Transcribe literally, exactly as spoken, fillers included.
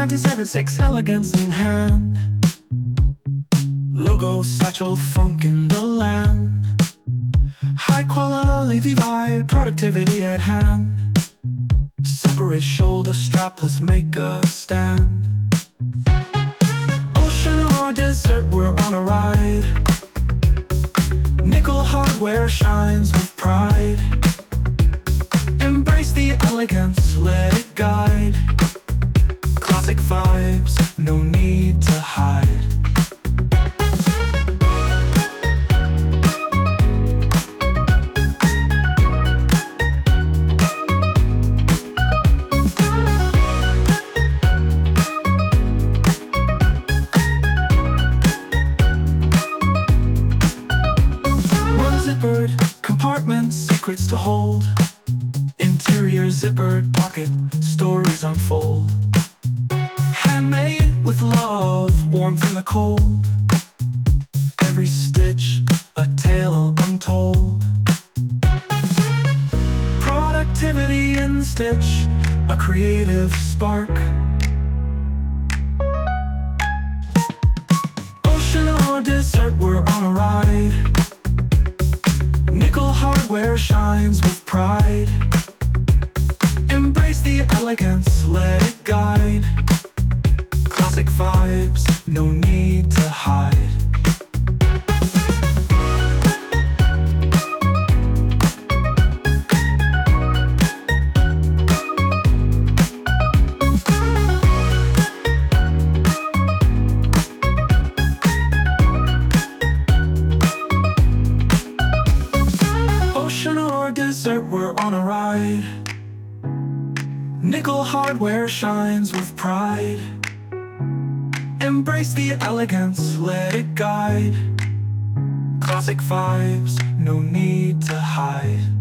ninety-seven six elegance in hand. Logo satchel funk in the land. High quality vibe, productivity at hand. Separate shoulder strap, let's make a stand. Ocean or desert, we're on a ride. Nickel hardware shines with pride. Embrace the elegance, let it guide. Classic vibes, no need to hide. Zippered compartments, secrets to hold. Interior zippered pocket, stories unfold. Handmade with love, warmth in the cold. Every stitch, a tale untold. Productivity in the stitch, a creative spark. Ocean or desert, we're on a ride. Nickel hardware shines with pride. Embrace the elegance, let it guide. Classic vibes, no need to hide. Ocean or desert, we're on a ride. Nickel hardware shines with pride. Embrace the elegance, let it guide. Classic vibes, no need to hide.